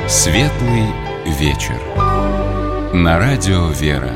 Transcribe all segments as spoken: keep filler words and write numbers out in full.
Светлый вечер. На радио «Вера».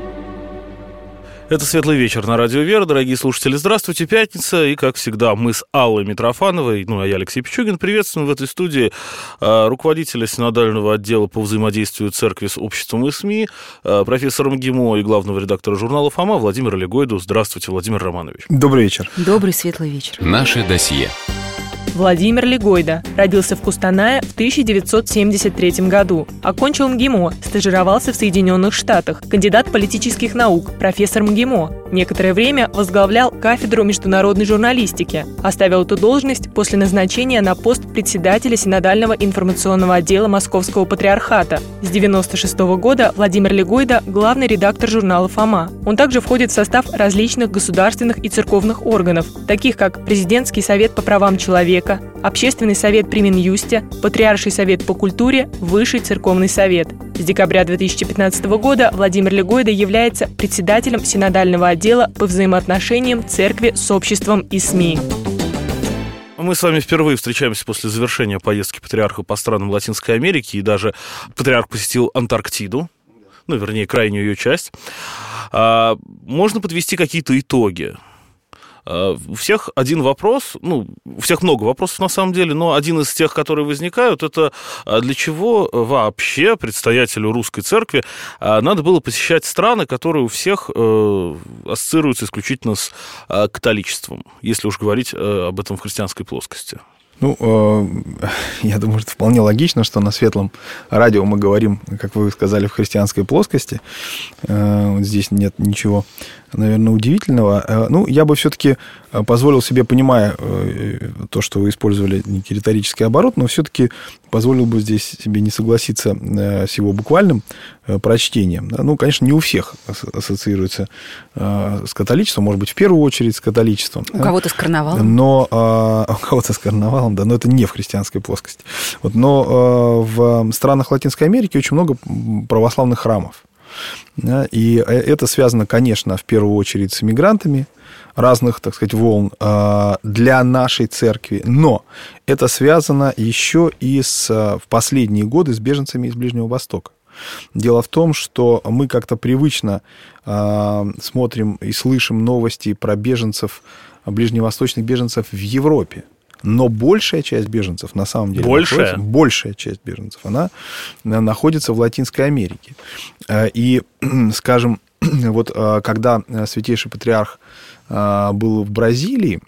Это «Светлый вечер» на радио «Вера». Дорогие слушатели, здравствуйте, пятница. И, как всегда, мы с Аллой Митрофановой, ну, а я Алексей Пичугин, приветствуем в этой студии э, руководителя синодального отдела по взаимодействию церкви с обществом и СМИ, э, профессора МГИМО и главного редактора журнала «Фома» Владимира Легойду. Здравствуйте, Владимир Романович. Добрый вечер. Добрый светлый вечер. Наше досье. Владимир Легойда родился в Кустанае в тысяча девятьсот семьдесят третьем году. Окончил МГИМО, стажировался в Соединенных Штатах, кандидат политических наук, профессор МГИМО. Некоторое время возглавлял кафедру международной журналистики. Оставил эту должность после назначения на пост председателя синодального информационного отдела Московского патриархата. С девяносто шестого года Владимир Легойда – главный редактор журнала «Фома». Он также входит в состав различных государственных и церковных органов, таких как Президентский совет по правам человека, Общественный совет при Минюсте, Патриарший совет по культуре, Высший церковный совет. С декабря две тысячи пятнадцатого года Владимир Легойда является председателем синодального отдела по взаимоотношениям церкви с обществом и СМИ. Мы с вами впервые встречаемся после завершения поездки патриарха по странам Латинской Америки, и даже патриарх посетил Антарктиду, ну, вернее, крайнюю ее часть. А, можно подвести какие-то итоги? У всех один вопрос, ну, у всех много вопросов на самом деле, но один из тех, которые возникают, это для чего вообще предстоятелю русской церкви надо было посещать страны, которые у всех ассоциируются исключительно с католичеством, если уж говорить об этом в христианской плоскости? Ну, э, я думаю, что вполне логично, что на Светлом радио мы говорим, как вы сказали, в христианской плоскости. Э, вот здесь нет ничего, наверное, удивительного. Э, ну, я бы все-таки позволил себе, понимая э, то, что вы использовали некий риторический оборот, но все-таки позволил бы здесь себе не согласиться э, с его буквальным э, прочтением. Да? Ну, конечно, не у всех ассоциируется э, с католичеством, может быть, в первую очередь с католичеством. У да? кого-то с карнавалом. Но э, у кого-то с карнавалом, да, но это не в христианской плоскости. Вот, но э, в странах Латинской Америки очень много православных храмов. Да, и это связано, конечно, в первую очередь с иммигрантами разных, так сказать, волн э, для нашей церкви. Но это связано еще и с, в последние годы с беженцами из Ближнего Востока. Дело в том, что мы как-то привычно э, смотрим и слышим новости про беженцев, ближневосточных беженцев в Европе. Но большая часть беженцев, на самом деле, большая, большая часть беженцев, она находится в Латинской Америке. И, скажем, вот когда Святейший Патриарх был в Бразилии,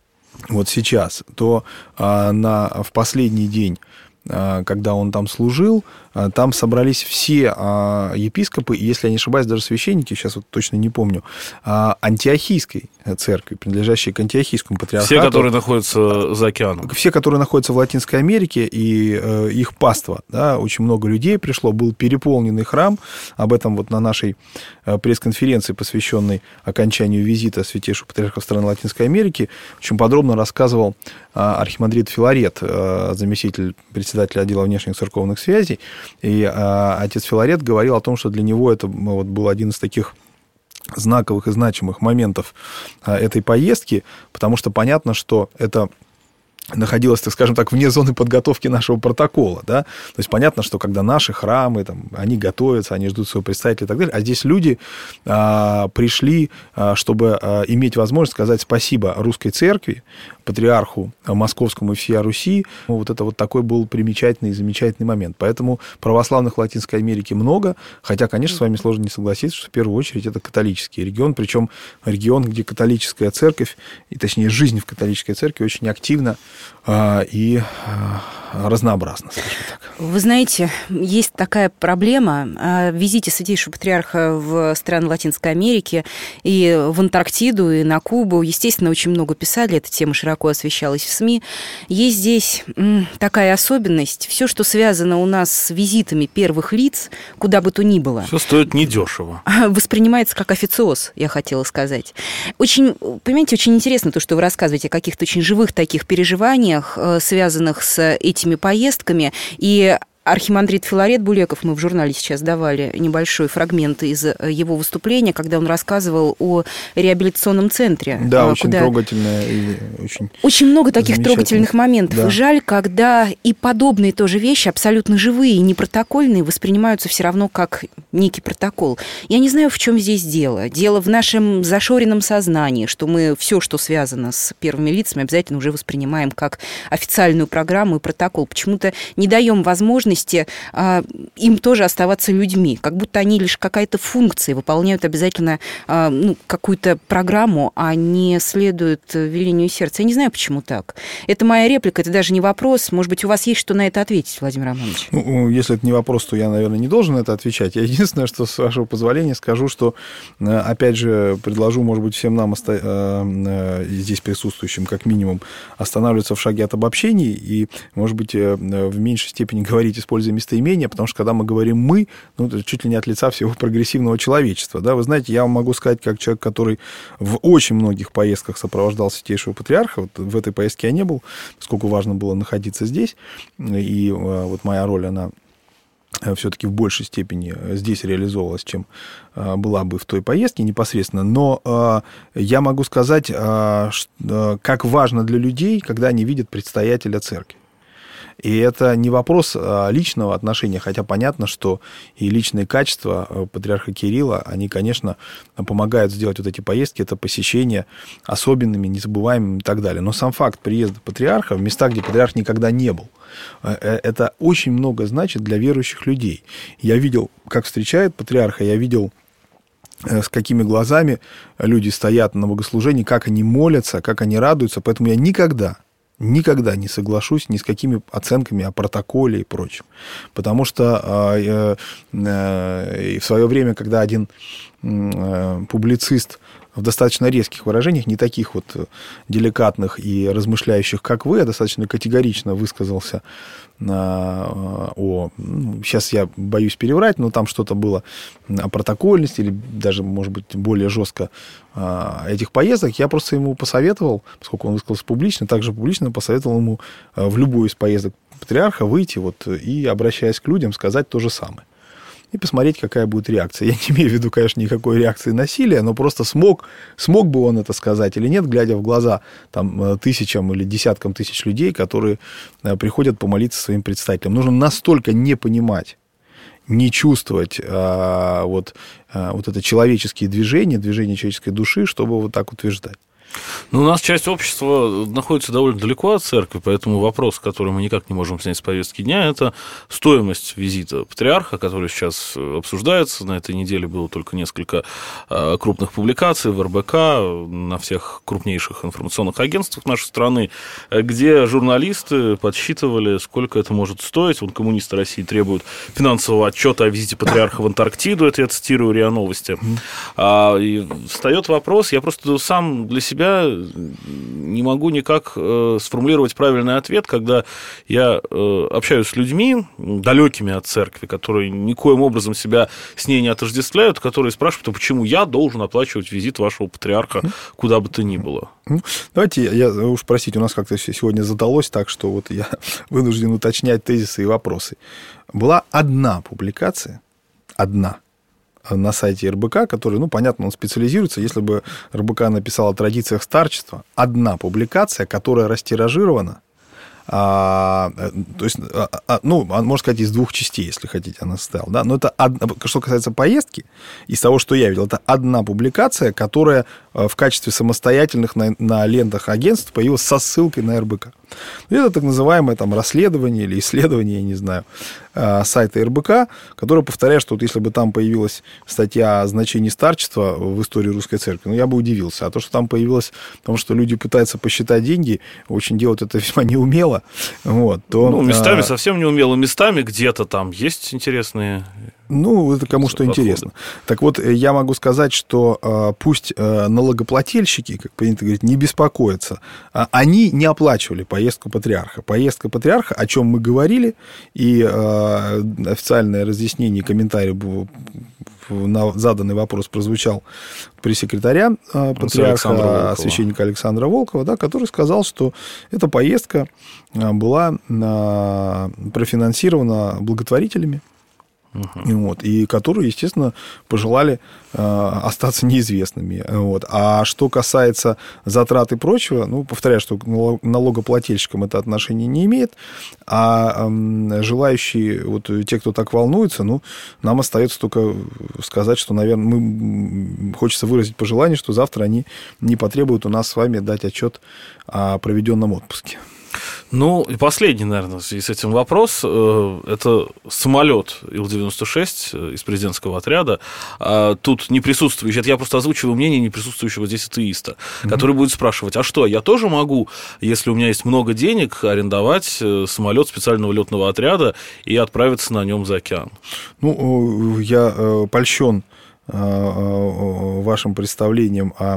вот сейчас, то на, в последний день, когда он там служил, там собрались все епископы, и, если я не ошибаюсь, даже священники, сейчас вот точно не помню, антиохийской церкви, принадлежащей к антиохийскому патриархату. Все, которые находятся за океаном. Все, которые находятся в Латинской Америке, и их паства. Да, очень много людей пришло, был переполненный храм. Об этом вот на нашей пресс-конференции, посвященной окончанию визита Святейшего Патриарха в страны Латинской Америки, очень подробно рассказывал архимандрит Филарет, заместитель председателя отдела внешних церковных связей. И а, отец Филарет говорил о том, что для него это вот, был один из таких знаковых и значимых моментов а, этой поездки, потому что понятно, что это находилось, так скажем так, вне зоны подготовки нашего протокола, да, то есть понятно, что когда наши храмы, там, они готовятся, они ждут своего представителя и так далее, а здесь люди а, пришли, а, чтобы а, иметь возможность сказать спасибо русской церкви, патриарху Московскому и всея Руси. Ну, вот это вот такой был примечательный и замечательный момент. Поэтому православных в Латинской Америке много, хотя, конечно, с вами сложно не согласиться, что в первую очередь это католический регион, причем регион, где католическая церковь, и точнее жизнь в католической церкви очень активна э, и э, разнообразна, скажем так. Вы знаете, есть такая проблема о визите Святейшего Патриарха в страны Латинской Америки и в Антарктиду, и на Кубу. Естественно, очень много писали, эта тема широко освещалась в СМИ. Есть здесь м, такая особенность. Все, что связано у нас с визитами первых лиц, куда бы то ни было, все стоит недешево. Воспринимается как официоз, я хотела сказать. Очень, понимаете, очень интересно то, что вы рассказываете о каких-то очень живых таких переживаниях, связанных с этими поездками. И архимандрит Филарет Булеков, мы в журнале сейчас давали небольшой фрагмент из его выступления, когда он рассказывал о реабилитационном центре. Да, очень куда... трогательное и очень Очень много таких трогательных моментов. Да. И жаль, когда и подобные тоже вещи, абсолютно живые и не протокольные, воспринимаются все равно как некий протокол. Я не знаю, в чем здесь дело. Дело в нашем зашоренном сознании, что мы все, что связано с первыми лицами, обязательно уже воспринимаем как официальную программу и протокол. Почему-то не даем возможности а, им тоже оставаться людьми, как будто они лишь какая-то функция, выполняют обязательно а, ну, какую-то программу, а не следуют велению сердца. Я не знаю, почему так. Это моя реплика, это даже не вопрос. Может быть, у вас есть что на это ответить, Владимир Романович? Ну, если это не вопрос, то я, наверное, не должен на это отвечать. Я единственное, что, с вашего позволения, скажу, что, опять же, предложу, может быть, всем нам оста- здесь присутствующим, как минимум, останавливаться в шаге от обобщений и, может быть, в меньшей степени говорить, используя местоимения, потому что, когда мы говорим «мы», ну, это чуть ли не от лица всего прогрессивного человечества. Да? Вы знаете, я вам могу сказать, как человек, который в очень многих поездках сопровождал Святейшего Патриарха, вот в этой поездке я не был, поскольку важно было находиться здесь, и вот моя роль, она все-таки в большей степени здесь реализовывалась, чем была бы в той поездке непосредственно. Но я могу сказать, как важно для людей, когда они видят предстоятеля церкви. И это не вопрос личного отношения, хотя понятно, что и личные качества патриарха Кирилла, они, конечно, помогают сделать вот эти поездки, это посещения особенными, незабываемыми и так далее. Но сам факт приезда патриарха в места, где патриарх никогда не был, это очень много значит для верующих людей. Я видел, как встречают патриарха, я видел, с какими глазами люди стоят на богослужении, как они молятся, как они радуются, поэтому я никогда... Никогда не соглашусь ни с какими оценками о протоколе и прочем. Потому что э, э, в свое время, когда один э, публицист в достаточно резких выражениях, не таких вот деликатных и размышляющих, как вы, а достаточно категорично высказался о... Ну, сейчас я боюсь переврать, но там что-то было о протокольности или даже, может быть, более жестко этих поездок. Я просто ему посоветовал, поскольку он высказался публично, также публично посоветовал ему в любую из поездок патриарха выйти вот, и, обращаясь к людям, сказать то же самое. И посмотреть, какая будет реакция. Я не имею в виду, конечно, никакой реакции насилия, но просто смог, смог бы он это сказать или нет, глядя в глаза там, тысячам или десяткам тысяч людей, которые приходят помолиться своим предстателям. Нужно настолько не понимать, не чувствовать а, вот, а, вот это человеческие движения, движения человеческой души, чтобы вот так утверждать. Ну, у нас часть общества находится довольно далеко от церкви, поэтому вопрос, который мы никак не можем снять с повестки дня, это стоимость визита патриарха, который сейчас обсуждается. На этой неделе было только несколько крупных публикаций в эр бэ ка, на всех крупнейших информационных агентствах нашей страны, где журналисты подсчитывали, сколько это может стоить. Вот коммунисты России требуют финансового отчета о визите патриарха в Антарктиду, это я цитирую РИА Новости. И встает вопрос, я просто сам для себя не могу никак э, сформулировать правильный ответ, когда я э, общаюсь с людьми, далекими от церкви, которые никоим образом себя с ней не отождествляют, которые спрашивают, а почему я должен оплачивать визит вашего патриарха куда бы то ни было? Давайте, я уж простите, у нас как-то сегодня задалось так, что вот я вынужден уточнять тезисы и вопросы. Была одна публикация, одна, на сайте эр бэ ка, который, ну, понятно, он специализируется. Если бы эр бэ ка написал о традициях старчества, одна публикация, которая растиражирована, а, то есть, а, ну, можно сказать, из двух частей, если хотите, она состояла, да, но это, одна, что касается поездки, из того, что я видел, это одна публикация, которая в качестве самостоятельных на, на лентах агентств появилась со ссылкой на эр бэ ка. Это так называемое там расследование или исследование, я не знаю, сайта эр бэ ка, которое повторяет, что вот если бы там появилась статья о значении старчества в истории русской церкви, ну, я бы удивился. А то, что там появилось, потому что люди пытаются посчитать деньги, очень делают это весьма неумело. Вот, то, ну, местами а... совсем неумело, местами где-то там есть интересные Ну, это кому что интересно. Так вот, я могу сказать, что пусть налогоплательщики, как принято говорить, не беспокоятся. Они не оплачивали поездку патриарха. Поездка патриарха, о чем мы говорили, и официальное разъяснение, комментарий на заданный вопрос прозвучал пресс-секретаря патриарха, священника Александра Волкова, да, который сказал, что эта поездка была профинансирована благотворителями, Uh-huh. вот, и которые, естественно, пожелали э, остаться неизвестными. Вот. А что касается затрат и прочего, ну, повторяю, что к налогоплательщикам это отношение не имеет, а э, желающие, вот те, кто так волнуется, ну, нам остается только сказать, что, наверное, мы, хочется выразить пожелание, что завтра они не потребуют у нас с вами дать отчет о проведенном отпуске. Ну, и последний, наверное, в связи с этим вопрос. Это самолет Ил девяносто шесть из президентского отряда. Тут не присутствующий, это я просто озвучиваю мнение не присутствующего здесь атеиста, mm-hmm. который будет спрашивать, а что, я тоже могу, если у меня есть много денег, арендовать самолет специального летного отряда и отправиться на нем за океан? Ну, я польщен вашим представлением о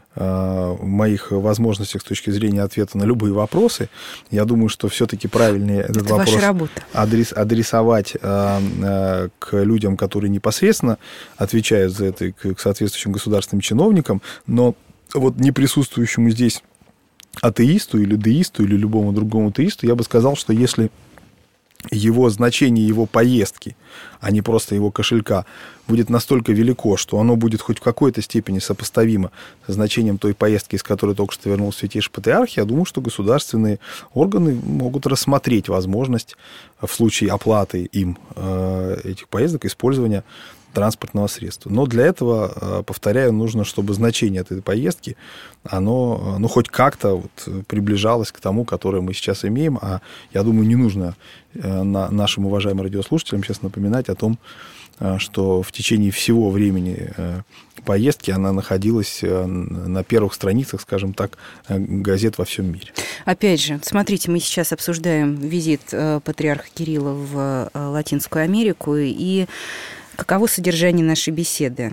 моих возможностях с точки зрения ответа на любые вопросы. Я думаю, что все-таки правильнее этот Это вопрос адрес, адресовать э, к людям, которые непосредственно отвечают за это, к, к соответствующим государственным чиновникам, но вот не присутствующему здесь атеисту или деисту или любому другому теисту я бы сказал, что если его значение, его поездки, а не просто его кошелька, будет настолько велико, что оно будет хоть в какой-то степени сопоставимо со значением той поездки, из которой только что вернулся Святейший Патриарх, я думаю, что государственные органы могут рассмотреть возможность в случае оплаты им этих поездок использования транспортного средства. Но для этого, повторяю, нужно, чтобы значение этой поездки, оно, ну, хоть как-то вот приближалось к тому, которое мы сейчас имеем. А я думаю, не нужно нашим уважаемым радиослушателям сейчас напоминать о том, что в течение всего времени поездки она находилась на первых страницах, скажем так, газет во всем мире. Опять же, смотрите, мы сейчас обсуждаем визит патриарха Кирилла в Латинскую Америку, и каково содержание нашей беседы?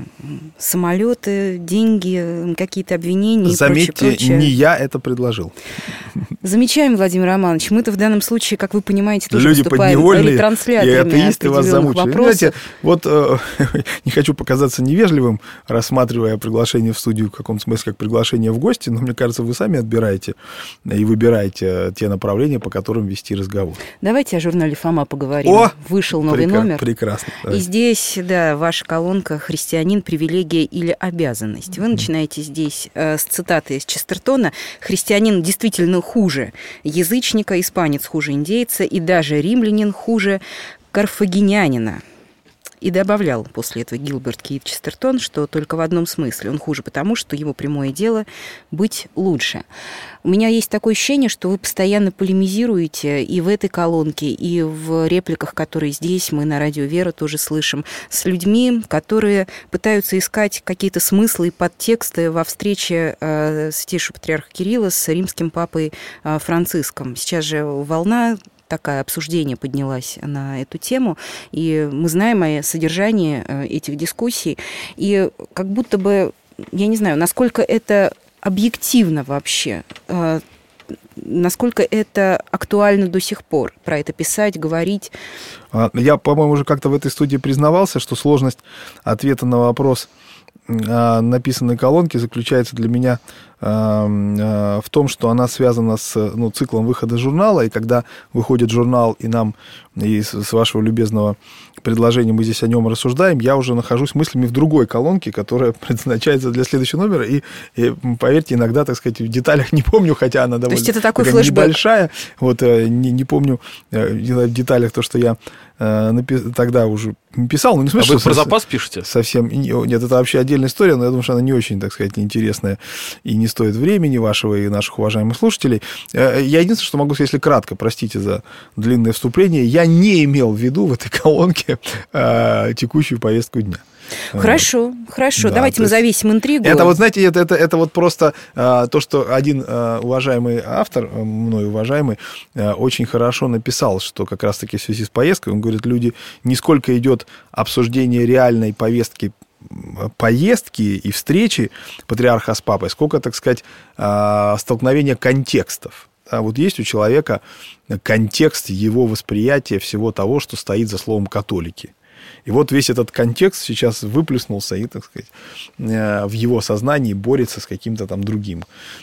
Самолеты, деньги, какие-то обвинения Заметьте, и прочее, прочее. Не я это предложил. Замечаем, Владимир Романович. Мы-то в данном случае, как вы понимаете, тоже Люди выступаем ретрансляторами и атеисты вас замучили. Знаете, вот э, не хочу показаться невежливым, рассматривая приглашение в студию в каком-то смысле как приглашение в гости, но мне кажется, вы сами отбираете и выбираете те направления, по которым вести разговор. Давайте о журнале «Фома» поговорим. О! Вышел новый Прекра- номер. Прекрасно. И Давайте. здесь, да, ваша колонка «Христианин. Привилегия или обязанность». Вы начинаете здесь э, с цитаты из Честертона. «Христианин действительно хуже язычника, испанец хуже индейца, и даже римлянин хуже карфагенянина». И добавлял после этого Гилберт Кейт Честертон, что только в одном смысле: он хуже потому, что его прямое дело быть лучше. У меня есть такое ощущение, что вы постоянно полемизируете и в этой колонке, и в репликах, которые здесь мы на радио «Вера» тоже слышим, с людьми, которые пытаются искать какие-то смыслы и подтексты во встрече э, Святейшего Патриарха Кирилла с римским папой э, Франциском. Сейчас же волна такое обсуждение поднялась на эту тему, и мы знаем о содержании этих дискуссий, и как будто бы, я не знаю, насколько это объективно вообще, насколько это актуально до сих пор, про это писать, говорить. Я, по-моему, уже как-то в этой студии признавался, что сложность ответа на вопрос написанной колонки заключается для меня в том, что она связана с, ну, циклом выхода журнала, и когда выходит журнал, и нам, и с вашего любезного предложения мы здесь о нем рассуждаем, я уже нахожусь мыслями в другой колонке, которая предназначается для следующего номера, и, и поверьте, иногда, так сказать, в деталях не помню, хотя она довольно это такой флешбэк. Небольшая, вот, не, не помню в деталях то, что я напи- тогда уже писал, но не смысле, а вы про запас пишете? Совсем, нет, это вообще отдельная история, но я думаю, что она не очень, так сказать, интересная и не не стоит времени вашего и наших уважаемых слушателей. Я единственное, что могу сказать, если кратко, простите за длинное вступление, я не имел в виду в этой колонке э, текущую повестку дня. Хорошо, хорошо. Да, давайте мы есть... завесим интригу. Это вот, знаете, это, это, это вот просто а, то, что один а, уважаемый автор, мной уважаемый, а, очень хорошо написал, что как раз-таки в связи с поездкой, он говорит, люди, не сколько идет обсуждение реальной повестки, поездки и встречи патриарха с папой, сколько, так сказать, а, столкновения контекстов. А вот есть у человека контекст его восприятия всего того, что стоит за словом «католики». И вот весь этот контекст сейчас выплеснулся и, так сказать, в его сознании борется с каким-то там другим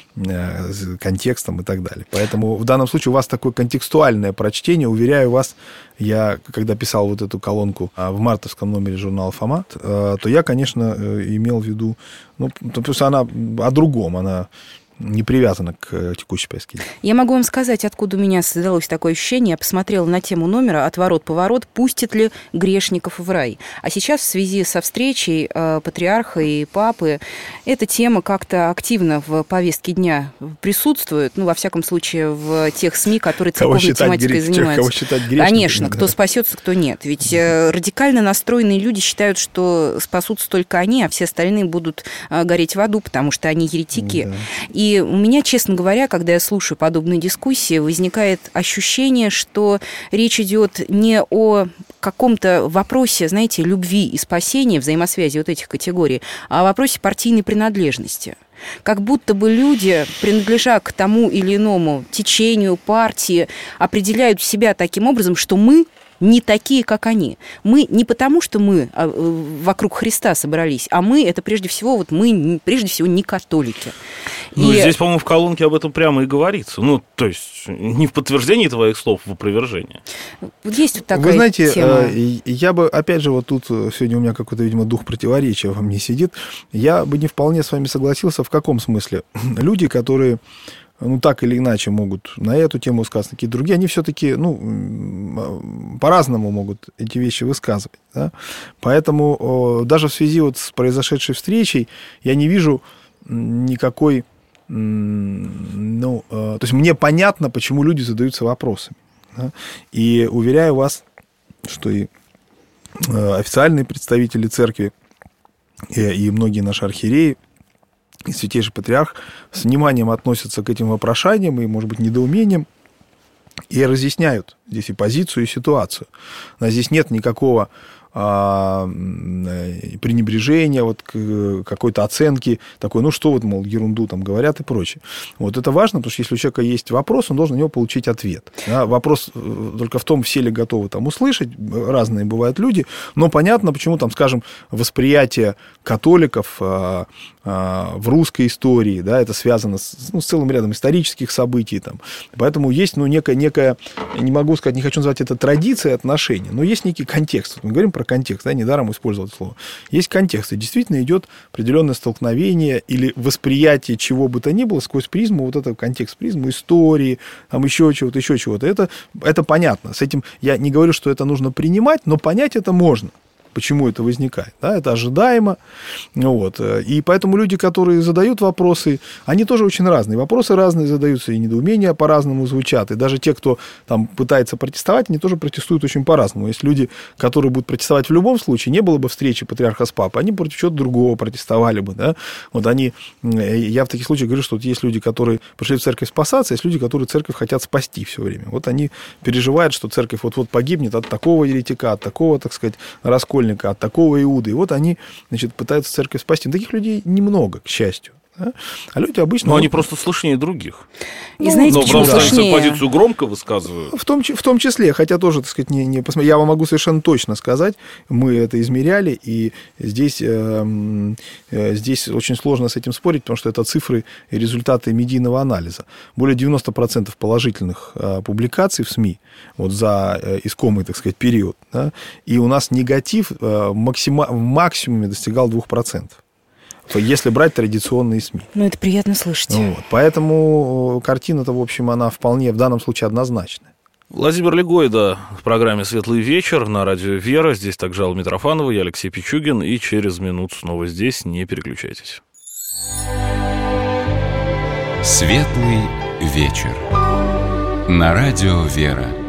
контекстом и так далее. Поэтому в данном случае у вас такое контекстуальное прочтение. Уверяю вас, я, когда писал вот эту колонку в мартовском номере журнала «Фомат», то я, конечно, имел в виду, ну, то есть она о другом, она не привязана к текущей повестке. Я могу вам сказать, откуда у меня создалось такое ощущение. Я посмотрела на тему номера «Отворот-поворот. Пустит ли грешников в рай?». А сейчас в связи со встречей э, патриарха и папы эта тема как-то активно в повестке дня присутствует. Ну, во всяком случае, в тех СМИ, которые церковной тематикой грех, занимаются. Кого считать грешниками? Конечно, кто спасется, кто нет. Ведь э, радикально настроенные люди считают, что спасутся только они, а все остальные будут э, гореть в аду, потому что они еретики. Да. И И у меня, честно говоря, когда я слушаю подобные дискуссии, возникает ощущение, что речь идет не о каком-то вопросе, знаете, любви и спасения, взаимосвязи вот этих категорий, а о вопросе партийной принадлежности. Как будто бы люди, принадлежа к тому или иному течению, партии, определяют себя таким образом, что мы не такие, как они. Мы не потому, что мы вокруг Христа собрались, а мы, это прежде всего, вот мы, прежде всего, не католики. Ну, и... здесь, по-моему, в колонке об этом прямо и говорится. Ну, то есть, не в подтверждении твоих слов, в опровержении. Есть вот такая Вы знаете, тема. Я бы, опять же, вот тут сегодня у меня какой-то, видимо, дух противоречия во мне сидит, я бы не вполне с вами согласился. В каком смысле? Люди, которые... ну, так или иначе могут на эту тему высказывать, какие-то другие, они все-таки, ну, по-разному могут эти вещи высказывать. Да? Поэтому даже в связи вот с произошедшей встречей я не вижу никакой, ну, то есть мне понятно, почему люди задаются вопросами. Да? И уверяю вас, что и официальные представители церкви, и, и многие наши архиереи, и Святейший Патриарх с вниманием относятся к этим вопрошаниям и, может быть, недоумением, и разъясняют здесь и позицию, и ситуацию. Но здесь нет никакого а, пренебрежения, вот, какой-то оценки такой, ну что вот, мол, ерунду там говорят и прочее. Вот это важно, потому что если у человека есть вопрос, он должен на него получить ответ. Да? Вопрос только в том, все ли готовы там услышать, разные бывают люди, но понятно, почему там, скажем, восприятие католиков а, а, в русской истории, да, это связано с, ну, с целым рядом исторических событий, там. Поэтому есть, ну, некая, некая, не могу сказать, не хочу назвать это традицией отношений, но есть некий контекст. Мы говорим про контекст, да, недаром использовал это слово. Есть контекст, и действительно идет определенное столкновение или восприятие чего бы то ни было сквозь призму, вот этого контекст, призму истории, там еще чего-то, еще чего-то. Это, это понятно. С этим я не говорю, что это нужно принимать, но понять это можно. Почему это возникает. Да, это ожидаемо. Вот. И поэтому люди, которые задают вопросы, они тоже очень разные. Вопросы разные задаются, и недоумения по-разному звучат. И даже те, кто там пытается протестовать, они тоже протестуют очень по-разному. Есть люди, которые будут протестовать в любом случае, не было бы встречи патриарха с папой, они против чего-то другого протестовали бы. Да? Вот они, я в таких случаях говорю, что вот есть люди, которые пришли в церковь спасаться, есть люди, которые церковь хотят спасти все время. Вот они переживают, что церковь вот-вот погибнет от такого еретика, от такого, так сказать, раскольника, от такого Иуды. И вот они, значит, пытаются церковь спасти. Но таких людей немного, к счастью. Да? А люди обычно... Но вот... они просто слышнее других. И знаете, но почему слышнее? Свою позицию громко высказывают. В том, в том числе, хотя тоже, так сказать, не, не посмотри, я вам могу совершенно точно сказать, мы это измеряли, и здесь, э, э, здесь очень сложно с этим спорить, потому что это цифры и результаты медийного анализа. Более девяносто процентов положительных э, публикаций в СМИ вот за э, искомый, так сказать, период. Да, и у нас негатив э, максима, в максимуме достигал двух процентов. Если брать традиционные СМИ. Ну, это приятно слышать. Вот. Поэтому картина-то, в общем, она вполне в данном случае однозначная. Владимир Легойда в программе «Светлый вечер» на радио «Вера». Здесь также Алла Митрофанова, я Алексей Пичугин. И через минуту снова здесь. Не переключайтесь. Светлый вечер. На радио «Вера».